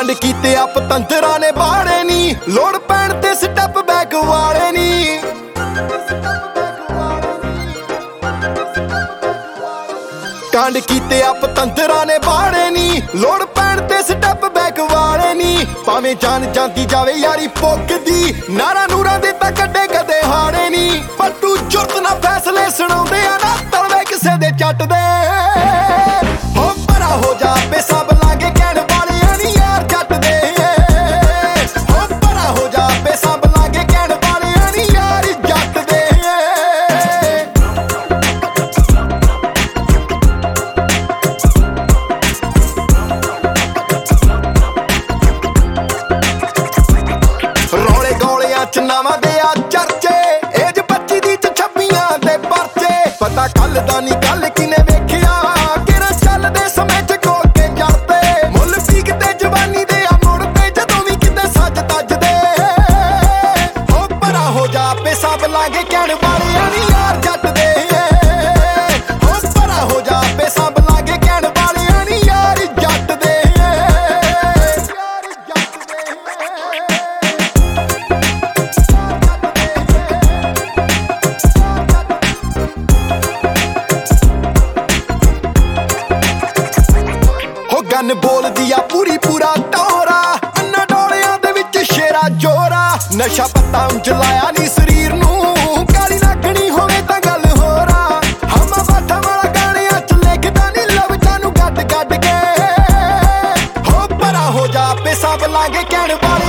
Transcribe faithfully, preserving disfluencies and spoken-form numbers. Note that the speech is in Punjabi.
ਕਾਂਡ ਕੀਤੇ ਆ ਪਤੰਦਰਾਂ ਨੇ ਬਾੜੇ ਨੀ, ਲੋੜ ਪੈਣ ਤੇ ਸਟੈਪ ਬੈਕ ਵਾਲੇ ਨੀ। ਕਾਂਡ ਕੀਤੇ ਆ ਪਤੰਦਰਾਂ ਨੇ ਬਾੜੇ ਨੀ, ਲੋੜ ਪੈਣ ਤੇ ਸਟੈਪ ਬੈਕ ਵਾਲੇ ਨੀ। ਭਾਵੇਂ ਜਾਨ ਜਾਂਦੀ ਜਾਵੇ ਯਾਰੀ ਪੁੱਗਦੀ, ਨਾਰਾ ਨੂਰਾਂ ਦੇ ਤਾਂ ਕੱਢੇ ਕਦੇ ਹਾਰੇ ਨੀ। ਪਰ ਤੂੰ ਜੁਰਤ ਨਾ ਫੈਸਲੇ ਸੁਣਾਉਂਦੇ ਆ ਨਾ ਤਲਵੇ ਕਿਸੇ ਦੇ ਚੱਟ ਦੇ। ਹੋ ਪਰਾ ਹੋ ਜਾ ਬੇਸਬ ਲਾਂਗੇ ਕਹਿਣ ਵਾਲਿਆਂ ਨੀ ਯਾਰ ਜੱਟ ਦੇ। ਹੋ ਪਰਾ ਹੋ ਜਾ ਬੇਸਬ ਲਾਂਗੇ ਕਹਿਣ ਵਾਲਿਆਂ ਨੀ ਯਾਰ ਜੱਟ ਦੇ। ਰੌਲੇ ਗੋਲਿਆਂ ਚ ਨਾਵਾਂ ਦੇ ਆ ਚਰਚੇ, ਏਜ ਪੱਚੀ ਦੀ ਚ ਛੱਬੀਆਂ ਦੇ ਪਰਚੇ। ਪਤਾ ਕੱਲ ਦਾ ਨੀ ਕੱਲ ਕਿਨੇ ਵੇਖਿਆ, ਕਿਹੜਾ ਚੱਲਦੇ ਸਮੇਂ ਚ ਕੋਲ ਕੇ ਜੜਦੇ। ਮੁੱਲ ਪੀਕ ਤੇ ਜਵਾਨੀ ਦੇ ਆ ਮੁੜਦੇ ਜਦੋਂ ਵੀ ਕਿਤੇ ਸੱਜ ਤੱਜਦੇ। ਹੋ ਪਰਾ ਹੋ ਜਾ ਬੇਸਬ ਲਾਂਗੇ ਕਹਿਣ ਵਾਲਿਆਂ ਨੀ ਯਾਰ ਜੱਟ ਦੇ। ਹੋ ਪਰਾ ਹੋ ਜਾ ਬੇਸਬ ਲਾਂਗੇ ਕਹਿਣ ਵਾਲਿਆਂ ਨੀ ਯਾਰ ਜੱਟ ਦੇ। ਹੋ ਗਨ ਬੋਲਦੀ ਆ ਪੂਰੀ ਪੂਰਾ ਟੋਰਾ, ਅੰਨਾ ਡੋਲਿਆਂ ਦੇ ਵਿੱਚ ਸ਼ੇਰਾ ਜੋਰਾ। ਨਸ਼ਾ ਪੱਤਾ ਜਲਾਇਆ ਨੀ ਸਰੀਰ ਨੂੰ, ਕਾਲੀ ਲੱਗਣੀ ਹੋਵੇ ਤਾਂ ਗੱਲ ਹੋਰਾ। ਹਮਾ ਬਾਠਾ ਵਾਲਾ ਗਾਣਿਆਂ ਚ ਲਿਖਦਾ ਨੀ ਲਫ਼ਜ਼ਾਂ ਨੂੰ ਗੱਡ ਗੱਡ ਕੇ। ਹੋ ਪਰਾ ਹੋ ਜਾ ਬੇਸਬ ਲਾਂਗੇ ਕਹਿਣ ਵਾਲੇ